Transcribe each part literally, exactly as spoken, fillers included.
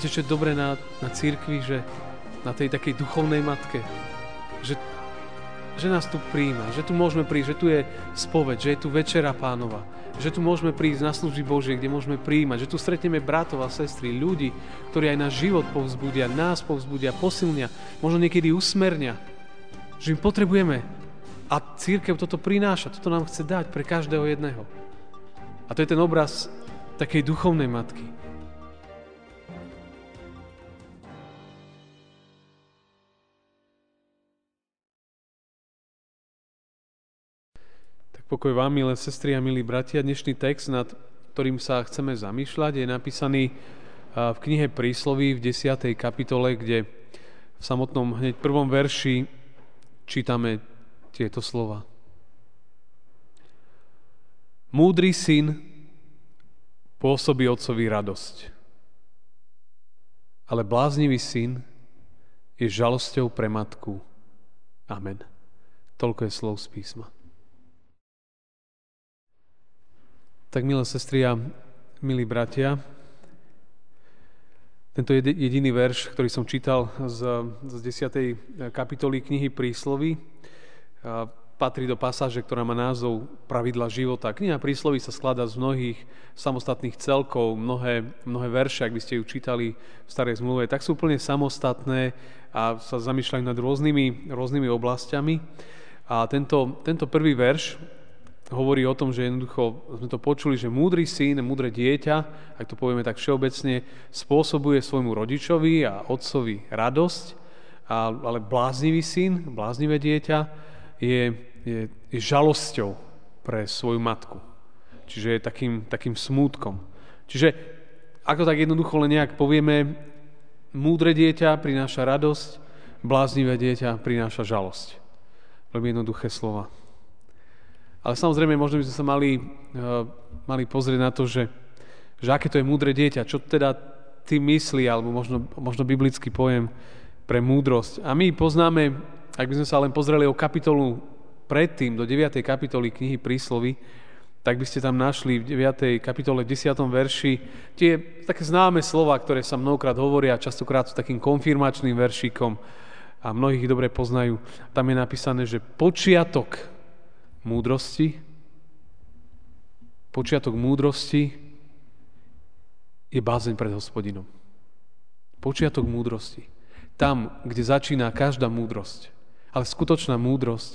Viete, čo je dobré na, na cirkvi, že na tej takej duchovnej matke, že, že nás tu prijíma, že tu môžeme prísť, že tu je spoveď, že je tu večera Pánova, že tu môžeme prísť na služby Božie, kde môžeme prijímať, že tu stretneme bratov a sestry, ľudí, ktorí aj náš život povzbudia, nás povzbudia, posilnia, možno niekedy usmernia, že my potrebujeme. A cirkev toto prináša, toto nám chce dať pre každého jedného. A to je ten obraz takej duchovnej matky. Tak pokoj vám, milé sestry a milí bratia. Dnešný text, nad ktorým sa chceme zamýšľať, je napísaný v knihe Prísloví v desiatej kapitole, kde v samotnom hneď prvom verši čítame tieto slova. Múdry syn pôsobí otcovi radosť, ale bláznivý syn je žalosťou pre matku. Amen. Toľko je slov z písma. Tak, milé sestry a milí bratia, tento jediný verš, ktorý som čítal z, z desiatej kapitoly knihy Prísloví, patrí do pasáže, ktorá má názov Pravidla života. Kniha Prísloví sa skladá z mnohých samostatných celkov, mnohé, mnohé verše, ak by ste ju čítali v Starej zmluve, tak sú úplne samostatné a sa zamýšľajú nad rôznymi, rôznymi oblastiami. A tento, tento prvý verš hovorí o tom, že jednoducho sme to počuli, že múdry syn, múdre dieťa, ak to povieme tak všeobecne, spôsobuje svojmu rodičovi a otcovi radosť, a, ale bláznivý syn, bláznivé dieťa je, je, je žalosťou pre svoju matku. Čiže je takým, takým smútkom. Čiže, ako tak jednoducho len nejak povieme, múdre dieťa prináša radosť, bláznivé dieťa prináša žalosť. Veľmi jednoduché slova. Ale samozrejme, možno by sme sa mali, uh, mali pozrieť na to, že, že aké to je múdre dieťa, čo teda ty myslí, alebo možno, možno biblický pojem pre múdrosť. A my poznáme, ak by sme sa len pozreli o kapitolu predtým, do deviatej kapitoly knihy Prísloví, tak by ste tam našli v deviatej kapitole v desiatom verši tie také známe slova, ktoré sa mnohokrát hovoria, častokrát sú takým konfirmačným veršíkom a mnohých ich dobre poznajú. Tam je napísané, že počiatok múdrosti, počiatok múdrosti je bázeň pred Hospodinom. Počiatok múdrosti. Tam, kde začína každá múdrosť. Ale skutočná múdrosť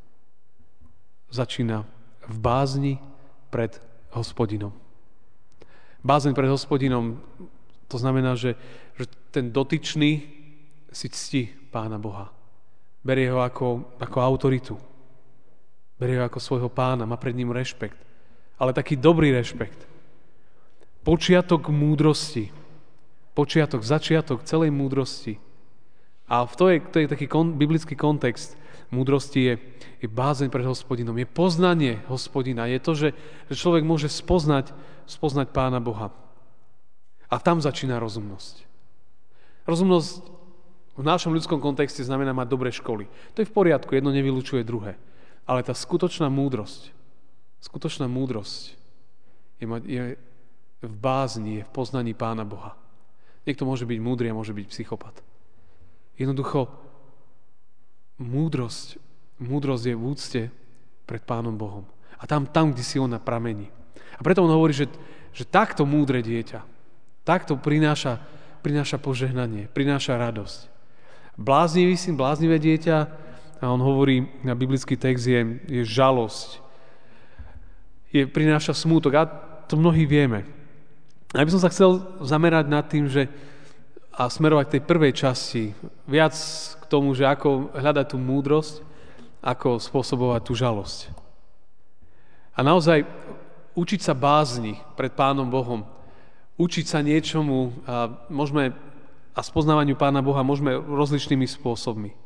začína v bázni pred Hospodinom. Bázeň pred Hospodinom, to znamená, že, že ten dotyčný si ctí Pána Boha. Berie ho ako, ako autoritu. Berie ho ako svojho pána, má pred ním rešpekt. Ale taký dobrý rešpekt. Počiatok múdrosti. Počiatok, začiatok celej múdrosti. A v to je, to je taký kon, biblický kontext múdrosti je, je bázeň pred Hospodinom, je poznanie Hospodina, je to, že, že človek môže spoznať, spoznať Pána Boha. A tam začína rozumnosť. Rozumnosť v našom ľudskom kontexte znamená mať dobré školy. To je v poriadku, jedno nevylučuje druhé. Ale tá skutočná múdrosť, skutočná múdrosť je, je v bázni, je v poznaní Pána Boha. Niekto môže byť múdry a môže byť psychopat. Jednoducho, múdrosť, múdrosť je v úcte pred Pánom Bohom. A tam, tam kde si ona pramení. A preto on hovorí, že, že takto múdre dieťa, takto prináša, prináša požehnanie, prináša radosť. Bláznivý syn, bláznivé dieťa, a on hovorí, na biblický text je, je žalosť. Je, prináša smútok. A to mnohí vieme. A ja by som sa chcel zamerať nad tým, že a smerovať k tej prvej časti, viac k tomu, že ako hľadať tú múdrosť, ako spôsobovať tú žalosť. A naozaj učiť sa bázni pred Pánom Bohom, učiť sa niečomu a môžeme a spoznávaniu Pána Boha môžeme rozličnými spôsobmi.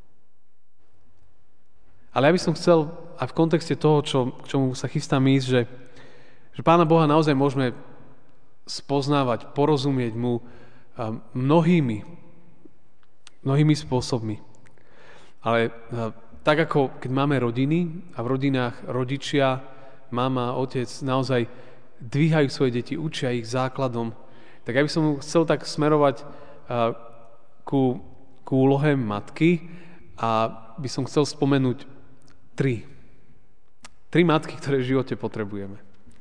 Ale ja by som chcel aj v kontexte toho, čo, k čomu sa chystám ísť, že, že Pána Boha naozaj môžeme spoznávať, porozumieť mu mnohými, mnohými spôsobmi. Ale tak ako keď máme rodiny a v rodinách rodičia, mama, otec naozaj dvíhajú svoje deti, učia ich základom, tak ja by som chcel tak smerovať uh, ku, ku úlohe matky a by som chcel spomenúť tri. Tri matky, ktoré v živote potrebujeme.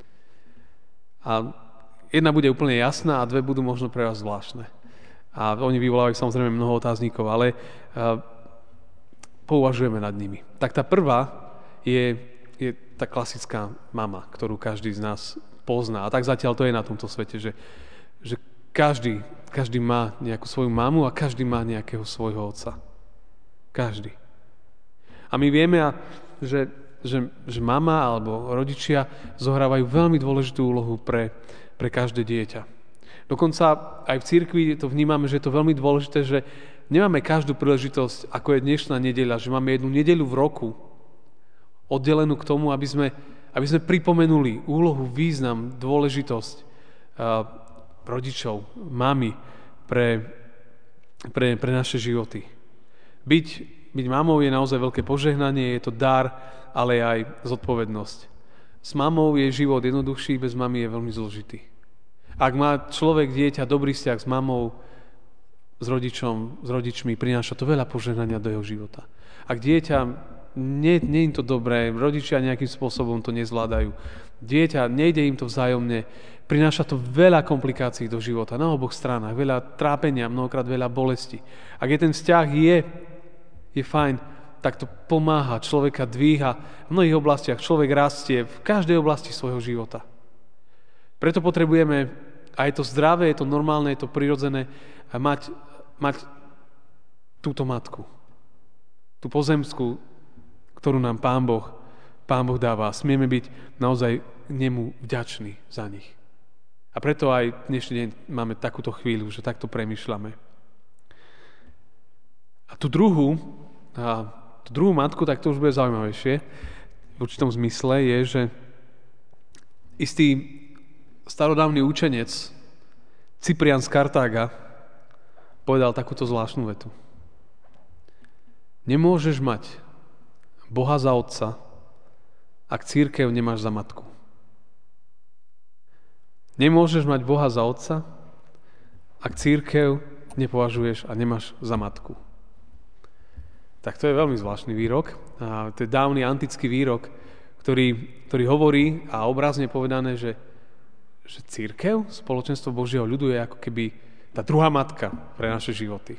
A jedna bude úplne jasná a dve budú možno pre vás zvláštne. A oni vyvolávajú samozrejme mnoho otáznikov, ale uh, pouvažujeme nad nimi. Tak tá prvá je, je tá klasická mama, ktorú každý z nás pozná. A tak zatiaľ to je na tomto svete, že, že každý, každý má nejakú svoju mamu a každý má nejakého svojho otca. Každý. A my vieme, že, že, že mama alebo rodičia zohrávajú veľmi dôležitú úlohu pre, pre každé dieťa. Dokonca aj v cirkvi to vnímame, že je to veľmi dôležité, že nemáme každú príležitosť, ako je dnešná nedeľa, že máme jednu nedeľu v roku oddelenú k tomu, aby sme aby sme pripomenuli úlohu, význam, dôležitosť uh, rodičov, mami pre, pre, pre naše životy. Byť, byť mamou je naozaj veľké požehnanie, je to dar, ale aj zodpovednosť. S mamou je život jednoduchší, bez mamy je veľmi zložitý. Ak má človek, dieťa, dobrý vzťah s mamou, s rodičom, s rodičmi, prináša to veľa požehnania do jeho života. Ak dieťa Nie, nie im to dobré, rodičia nejakým spôsobom to nezvládajú. Dieťa, nejde im to vzájomne, prináša to veľa komplikácií do života na oboch stranách, veľa trápenia, mnohokrát veľa bolesti. Ak je ten vzťah je, je fajn, tak to pomáha, človeka dvíha v mnohých oblastiach, človek rastie v každej oblasti svojho života. Preto potrebujeme, a je to zdravé, je to normálne, je to prirodzené, mať, mať túto matku, tú pozemskú, ktorú nám Pán Boh, Pán Boh dáva. Smieme byť naozaj nemu vďační za nich. A preto aj dnešný deň máme takúto chvíľu, že takto premýšľame. A tú druhú, a tú druhú matku, tak to už bude zaujímavejšie, v určitom zmysle je, že istý starodávny učenec Cyprian z Kartága povedal takúto zvláštnu vetu. Nemôžeš mať Boha za otca, ak cirkev nemáš za matku. Nemôžeš mať Boha za otca, ak cirkev nepovažuješ a nemáš za matku. Tak to je veľmi zvláštny výrok. A to je dávny antický výrok, ktorý, ktorý hovorí a obrazne povedané, že, že cirkev, spoločenstvo Božieho ľudu je ako keby tá druhá matka pre naše životy.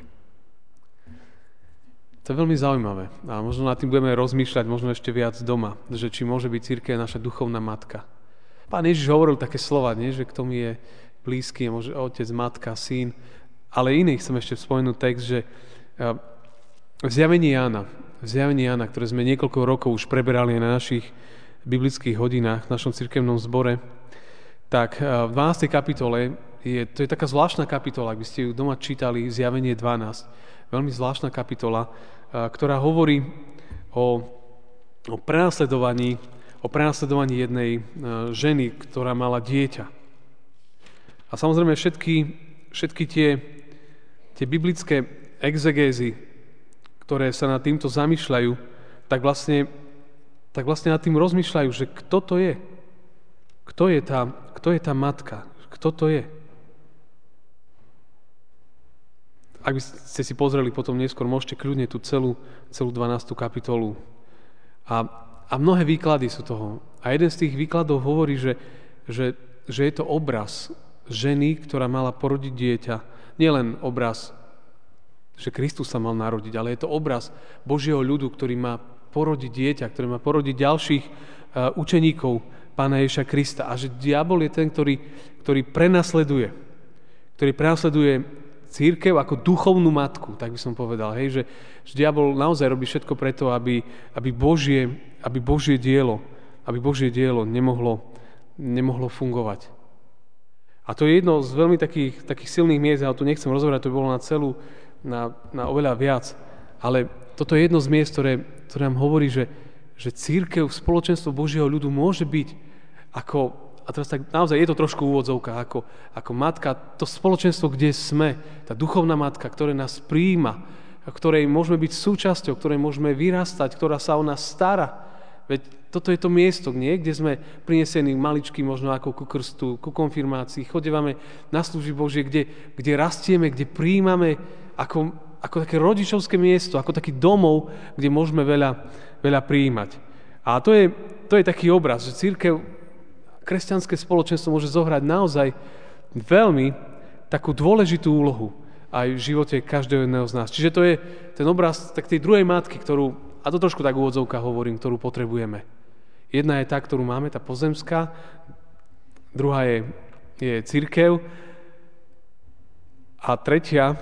To je veľmi zaujímavé a možno nad tým budeme rozmýšľať možno ešte viac doma, že či môže byť cirkev naša duchovná matka. Pán Ježiš hovoril také slova, nie? Že kto mi je blízky, môže otec, matka, syn, ale iný chcem ešte spomenúť text, že v zjavení Jána, v zjavení Jána, ktoré sme niekoľko rokov už preberali na našich biblických hodinách, v našom cirkevnom zbore, tak v dvanástej kapitole, je, to je taká zvláštna kapitola, ak by ste ju doma čítali, zjavenie dvanásť, veľmi zvláštna kapitola, ktorá hovorí o, o prenasledovaní, o prenasledovaní jednej ženy, ktorá mala dieťa. A samozrejme všetky, všetky tie, tie biblické exegézy, ktoré sa nad týmto zamýšľajú, tak vlastne, tak vlastne nad tým rozmýšľajú, že kto to je? Kto je tá, kto je tá matka? Kto to je? Ak by ste si pozreli potom neskôr, môžete kľudne tú celú, celú dvanástu kapitolu. A, a mnohé výklady sú toho. A jeden z tých výkladov hovorí, že, že, že je to obraz ženy, ktorá mala porodiť dieťa. Nielen obraz, že Kristus sa mal narodiť, ale je to obraz Božieho ľudu, ktorý má porodiť dieťa, ktorý má porodiť ďalších uh, učeníkov Pána Ježiša Krista. A že diabol je ten, ktorý, ktorý prenasleduje. Ktorý prenasleduje cirkev ako duchovnú matku, tak by som povedal. Hej, že, že diabol naozaj robí všetko preto, aby, aby, Božie, aby Božie dielo, aby Božie dielo nemohlo, nemohlo fungovať. A to je jedno z veľmi takých, takých silných miest, ja to nechcem rozoberať, to by bolo na celú, na, na oveľa viac. Ale toto je jedno z miest, ktoré, ktoré nám hovorí, že, že cirkev, spoločenstvo Božieho ľudu môže byť ako, a teraz tak naozaj je to trošku úvodzovka, ako, ako matka, to spoločenstvo, kde sme, tá duchovná matka, ktorá nás prijíma, ktorej môžeme byť súčasťou, ktorej môžeme vyrastať, ktorá sa o nás stará. Veď toto je to miesto, nie? Kde sme prinesení maličky možno ako ku krstu, ku konfirmácii, chodevame na služby Božie, kde, kde rastieme, kde prijímame ako, ako také rodičovské miesto, ako taký domov, kde môžeme veľa, veľa prijímať. A to je, to je taký obraz, že cirkev, kresťanské spoločenstvo môže zohrať naozaj veľmi takú dôležitú úlohu aj v živote každého jedného z nás. Čiže to je ten obraz tak tej druhej matky, ktorú, a to trošku tak v úvodzovkách hovorím, ktorú potrebujeme. Jedna je tá, ktorú máme, tá pozemská, druhá je, je cirkev a tretia,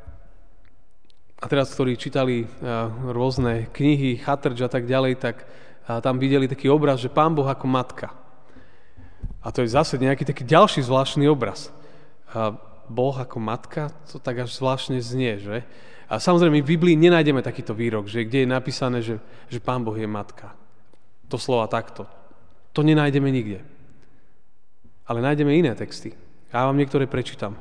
a teraz, ktorí čítali rôzne knihy, Chatterč a tak ďalej, tak tam videli taký obraz, že Pán Boh ako matka. A to je zase nejaký taký ďalší zvláštny obraz. Boh ako matka, to tak až zvláštne znie, že? A samozrejme, v Biblii nenájdeme takýto výrok, že kde je napísané, že, že Pán Boh je matka. To slova takto. To nenájdeme nikde. Ale nájdeme iné texty. Ja vám niektoré prečítam.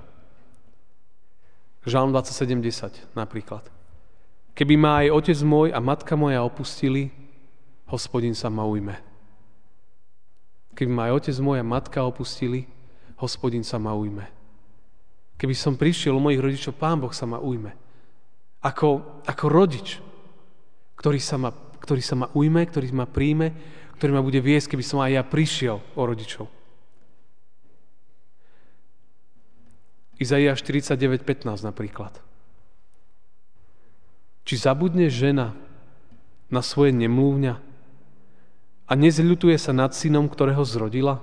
Žalm dvadsaťsedem desať napríklad. Keby ma aj otec môj a matka moja opustili, Hospodin sa ma ujme. Keby ma aj otec môj a matka opustili, Hospodin sa ma ujme. Keby som prišiel u mojich rodičov, Pán Boh sa ma ujme. Ako, ako rodič, ktorý sa, ma, ktorý sa ma ujme, ktorý ma príjme, ktorý ma bude viesť, keby som aj ja prišiel o rodičov. Izaiáš štyridsaťdeväť pätnásť napríklad. Či zabudne žena na svoje nemluvňa a nezľutuje sa nad synom, ktorého zrodila?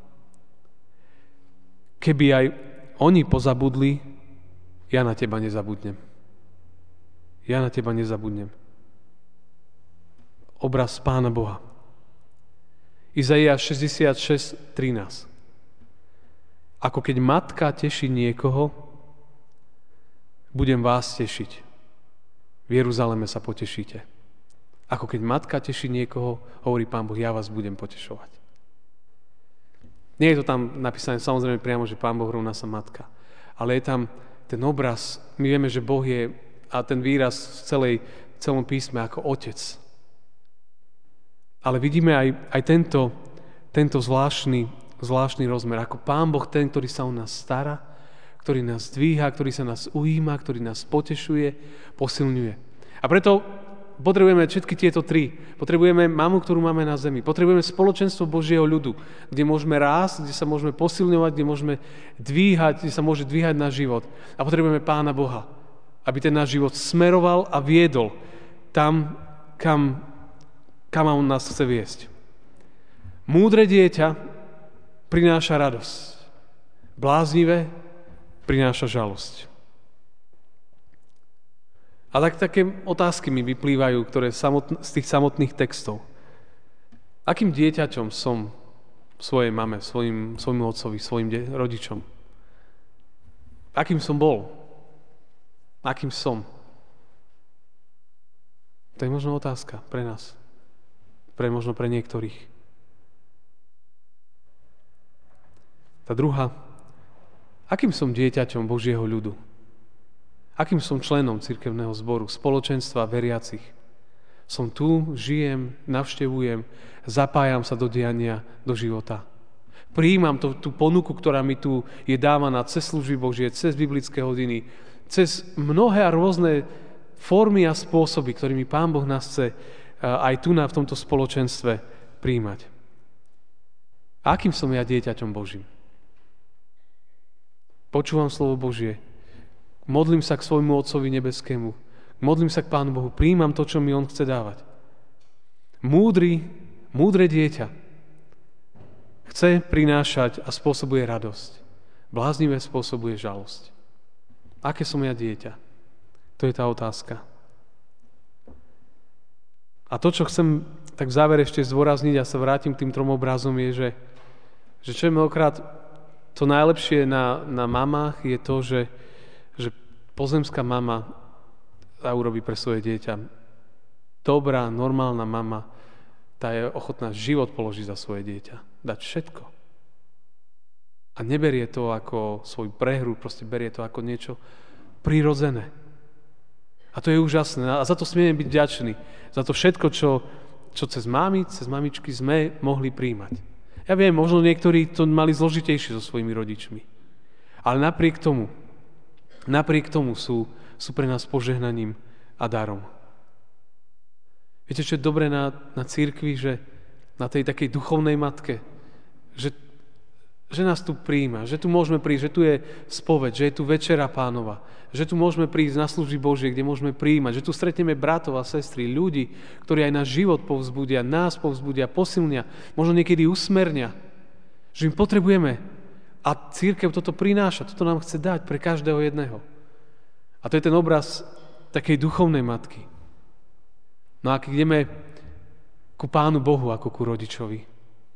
Keby aj oni pozabudli, ja na teba nezabudnem. Ja na teba nezabudnem. Obraz Pána Boha. Izaiáš šesťdesiatšesť trinásť. Ako keď matka teší niekoho, budem vás tešiť. V Jeruzaleme sa potešíte. Ako keď matka teší niekoho, hovorí Pán Boh, ja vás budem potešovať. Nie je to tam napísané samozrejme priamo, že Pán Boh rovná sa matka. Ale je tam ten obraz, my vieme, že Boh je, a ten výraz v celej, celom písme ako otec. Ale vidíme aj, aj tento, tento zvláštny, zvláštny rozmer. Ako Pán Boh, ten, ktorý sa o nás stará, ktorý nás dvíha, ktorý sa nás ujíma, ktorý nás potešuje, posilňuje. A preto potrebujeme všetky tieto tri. Potrebujeme mamu, ktorú máme na zemi. Potrebujeme spoločenstvo Božieho ľudu, kde môžeme rásť, kde sa môžeme posilňovať, kde môžeme dvíhať, kde sa môže dvíhať náš život. A potrebujeme Pána Boha, aby ten náš život smeroval a viedol tam, kam, kam on nás chce viesť. Múdre dieťa prináša radosť. Bláznivé prináša žalosť. A tak také otázky mi vyplývajú, ktoré samotn- z tých samotných textov. Akým dieťaťom som svojej mame, svojim, svojmu otcovi, svojim de- rodičom? Akým som bol? Akým som? To je možno otázka pre nás. Pre možno pre niektorých. Tá druhá. Akým som dieťaťom Božieho ľudu? Akým som členom cirkevného zboru, spoločenstva veriacich? Som tu, žijem, navštevujem, zapájam sa do diania, do života. Prijímam to, tú ponuku, ktorá mi tu je dávaná cez služby Božie, cez biblické hodiny, cez mnohé a rôzne formy a spôsoby, ktorými Pán Boh nás chce aj tu na v tomto spoločenstve prijímať. A akým som ja dieťaťom Božím? Počúvam slovo Božie, modlím sa k svojmu Otcovi nebeskému, modlím sa k Pánu Bohu, prijímam to, čo mi On chce dávať. Múdry, múdre dieťa chce prinášať a spôsobuje radosť. Bláznivé spôsobuje žalosť. Aké som ja dieťa? To je tá otázka. A to, čo chcem tak v závere ešte zdôrazniť a sa vrátim k tým trom obrazom, je, že, že čo je mnohokrát to najlepšie na, na mamách je to, že že pozemská mama tá urobí pre svoje dieťa. Dobrá, normálna mama, tá je ochotná život položiť za svoje dieťa. Dať všetko. A neberie to ako svoj prehru, proste berie to ako niečo prirodzené. A to je úžasné. A za to smieme byť vďační. Za to všetko, čo, čo cez mámy, cez mamičky sme mohli príjmať. Ja viem, možno niektorí to mali zložitejšie so svojimi rodičmi. Ale napriek tomu, napriek tomu sú, sú pre nás požehnaním a darom. Viete, čo je dobré na, na cirkvi, že na tej takej duchovnej matke, že, že nás tu prijíma, že tu môžeme prísť, že tu je spoveď, že je tu večera Pánova, že tu môžeme prísť na služby Božie, kde môžeme prijímať, že tu stretneme bratov a sestry, ľudí, ktorí aj náš život povzbudia, nás povzbudia, posilnia, možno niekedy usmernia, že im potrebujeme. A cirkev toto prináša, toto nám chce dať pre každého jedného. A to je ten obraz takej duchovnej matky. No a keď ideme ku Pánu Bohu ako ku rodičovi,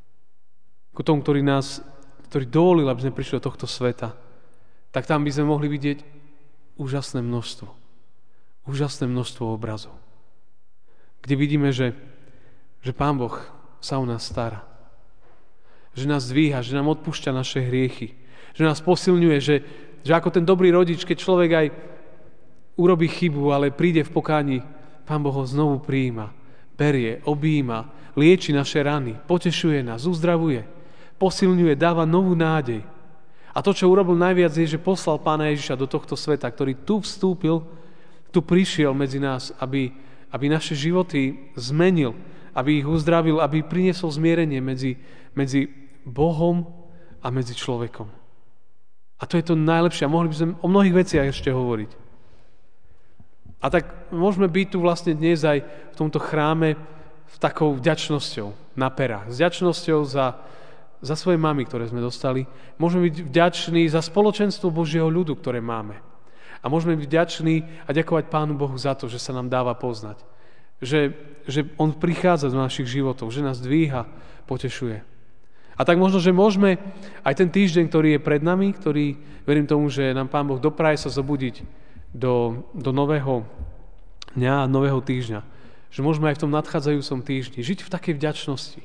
ku tomu, ktorý nás, ktorý dovolil, aby sme prišli do tohto sveta, tak tam by sme mohli vidieť úžasné množstvo. Úžasné množstvo obrazov. Kde vidíme, že, že Pán Boh sa o nás stará. Že nás dvíha, že nám odpúšťa naše hriechy. Že nás posilňuje, že, že ako ten dobrý rodič, keď človek aj urobí chybu, ale príde v pokáni, Pán Boh ho znovu prijíma, berie, objíma, lieči naše rany, potešuje nás, uzdravuje, posilňuje, dáva novú nádej. A to, čo urobil najviac, je, že poslal Pána Ježiša do tohto sveta, ktorý tu vstúpil, tu prišiel medzi nás, aby, aby naše životy zmenil, aby ich uzdravil, aby priniesol zmierenie medzi, medzi Bohom a medzi človekom. A to je to najlepšie. A mohli by sme o mnohých veciach ešte hovoriť. A tak môžeme byť tu vlastne dnes aj v tomto chráme v takou vďačnosťou na perách. S vďačnosťou za, za svoje mamy, ktoré sme dostali. Môžeme byť vďační za spoločenstvo Božieho ľudu, ktoré máme. A môžeme byť vďační a ďakovať Pánu Bohu za to, že sa nám dáva poznať. Že, že On prichádza do našich životov, že nás dvíha, potešuje. A tak možno, že môžeme aj ten týždeň, ktorý je pred nami, ktorý, verím tomu, že nám Pán Boh dopraje sa zobudiť do, do nového dňa a nového týždňa. Že môžeme aj v tom nadchádzajúcom týždni žiť v takej vďačnosti.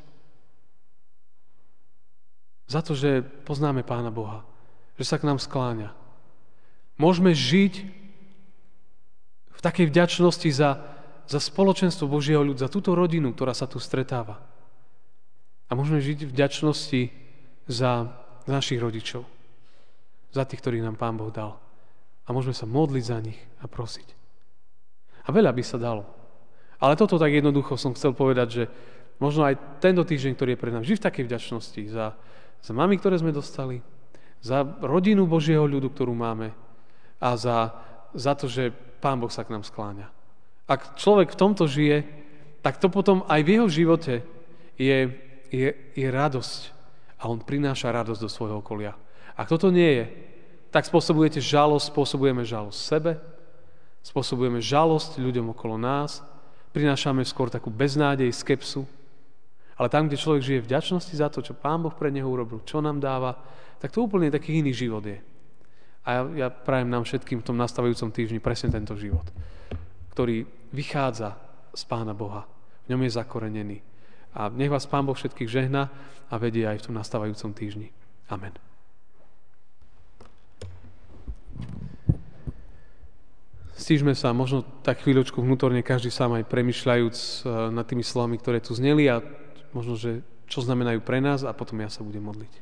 Za to, že poznáme Pána Boha. Že sa k nám skláňa. Môžeme žiť v takej vďačnosti za, za spoločenstvo Božieho ľudu, za túto rodinu, ktorá sa tu stretáva. A môžeme žiť v vďačnosti za našich rodičov. Za tých, ktorých nám Pán Boh dal. A môžeme sa modliť za nich a prosiť. A veľa by sa dalo. Ale toto tak jednoducho som chcel povedať, že možno aj tento týždeň, ktorý je pred nami, žiť v takej vďačnosti za, za mami, ktoré sme dostali, za rodinu Božieho ľudu, ktorú máme a za, za to, že Pán Boh sa k nám skláňa. Ak človek v tomto žije, tak to potom aj v jeho živote je, je, je radosť. A on prináša radosť do svojho okolia. Ak toto nie je, tak spôsobujete žalosť, spôsobujeme žalosť sebe, spôsobujeme žalosť ľuďom okolo nás, prinášame skôr takú beznádej, skepsu. Ale tam, kde človek žije vďačnosti za to, čo Pán Boh pre neho urobil, čo nám dáva, tak to úplne taký iný život je. A ja, ja prajem nám všetkým v tom nastávajúcom týždni presne tento život, ktorý vychádza z Pána Boha. V ňom je zakorenený. A nech vás Pán Boh všetkých žehná a vedie aj v tom nastávajúcom týždni. Amen. Stížme sa možno tak chvíľočku vnútorne, každý sám aj premýšľajúc nad tými slovami, ktoré tu zneli a možno, že čo znamenajú pre nás a potom ja sa budem modliť.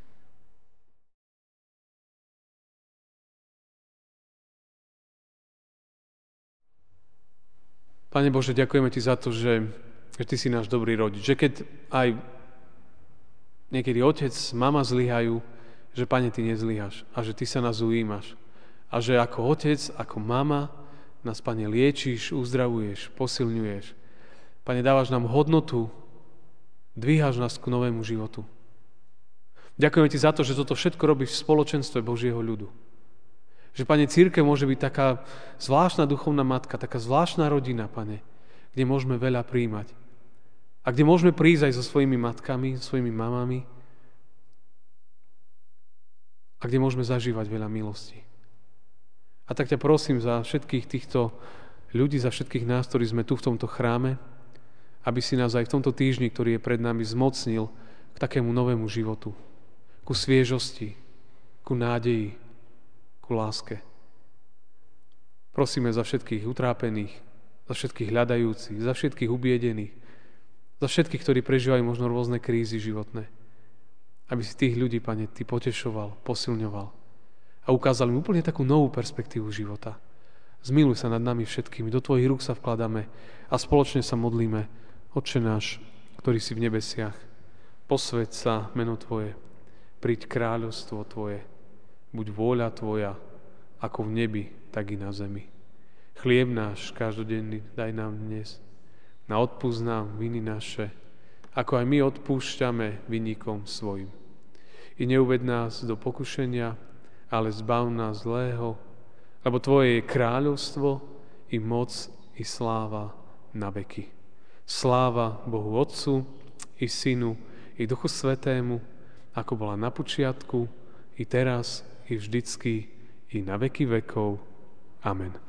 Pane Bože, ďakujeme Ti za to, že, že Ty si náš dobrý rodič. Že keď aj niekedy otec, mama zlyhajú, že Pane, Ty nezlyhaš a že Ty sa nás ujímaš. A že ako otec, ako mama nás, Pane, liečíš, uzdravuješ, posilňuješ. Pane, dávaš nám hodnotu, dvíhaš nás k novému životu. Ďakujeme Ti za to, že toto všetko robíš v spoločenstve Božieho ľudu. Že, Pane, cirkev môže byť taká zvláštna duchovná matka, taká zvláštna rodina, Pane, kde môžeme veľa prijímať. A kde môžeme prísť aj so svojimi matkami, so svojimi mamami a kde môžeme zažívať veľa milostí. A tak ťa prosím za všetkých týchto ľudí, za všetkých nás, ktorí sme tu v tomto chráme, aby si nás aj v tomto týždni, ktorý je pred nami, zmocnil k takému novému životu, ku sviežosti, ku nádeji, ku láske. Prosíme za všetkých utrápených, za všetkých hľadajúcich, za všetkých ubiedených, Za všetkých, ktorí prežívajú možno rôzne krízy životné. Aby si tých ľudí, Pane, Ty potešoval, posilňoval a ukázal im úplne takú novú perspektívu života. Zmiluj sa nad nami všetkými, do Tvojich rúk sa vkladáme a spoločne sa modlíme. Otče náš, ktorý si v nebesiach, posväť sa meno Tvoje, príď kráľovstvo Tvoje, buď vôľa Tvoja, ako v nebi, tak i na zemi. Chlieb náš každodenný daj nám dnes, na odpúsť nám viny naše, ako aj my odpúšťame vinníkom svojim. I neuved nás do pokušenia, ale zbav nás zlého, lebo Tvoje je kráľovstvo, i moc, i sláva na veky. Sláva Bohu Otcu, i Synu, i Duchu Svätému, ako bola na počiatku, i teraz, i vždycky, i na veky vekov. Amen.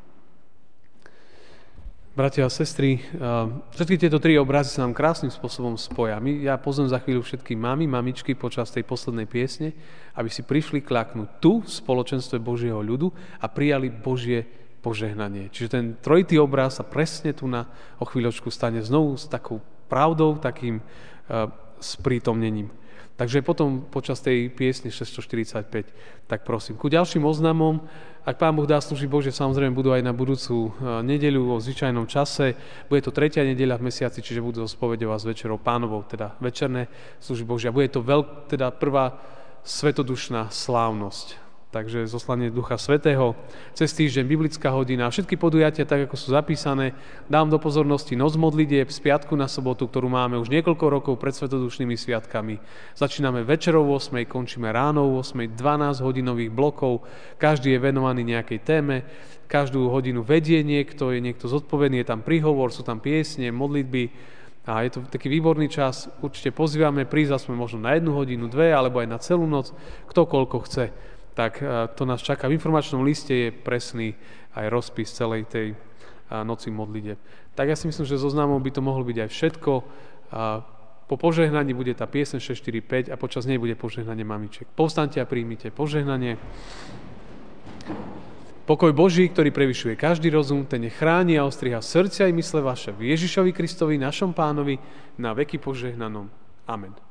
Bratia a sestry, všetky tieto tri obrazy sa nám krásnym spôsobom spoja. My, ja pozvem za chvíľu všetky mami, mamičky počas tej poslednej piesne, aby si prišli kľaknúť tu v spoločenstve Božieho ľudu a prijali Božie požehnanie. Čiže ten trojitý obraz sa presne tu na o chvíľočku stane znovu s takou pravdou, takým uh, sprítomnením. Takže potom počas tej piesne šesťstoštyridsaťpäť, tak prosím. Ku ďalším oznamom, ak Pán Boh dá služby Bože, samozrejme budú aj na budúcu nedeľu o zvyčajnom čase. Bude to tretia nedeľa v mesiaci, čiže budú so spoveďou a s večerou Pánovou, teda večerné služby Bože. A bude to veľk, teda prvá svetodušná slávnosť. Takže zoslanie Ducha Svätého, cez týždeň biblická hodina a všetky podujatia, tak ako sú zapísané, dám do pozornosti noc modlitieb z piatku na sobotu, ktorú máme už niekoľko rokov pred svetodušnými sviatkami. Začíname večerou o ôsmej, končíme ráno o ôsmej, dvanásťhodinových blokov, každý je venovaný nejakej téme, každú hodinu vedie niekto, je niekto zodpovedný, je tam príhovor, sú tam piesne, modlitby a je to taký výborný čas. Určite pozývame, prísť aspoň možno na jednu hodinu, dve, alebo aj na celú noc, kto koľko chce. Tak to nás čaká. V informačnom liste je presný aj rozpis celej tej noci modlitieb. Tak ja si myslím, že zo známov by to mohlo byť aj všetko. Po požehnaní bude tá pieseň šesť štyri päť a počas nej bude požehnanie mamičiek. Povstaňte a príjmite požehnanie. Pokoj Boží, ktorý prevyšuje každý rozum, ten nech chráni a ostriha srdcia i mysle vaše v Ježišovi Kristovi, našom Pánovi, na veky požehnanom. Amen.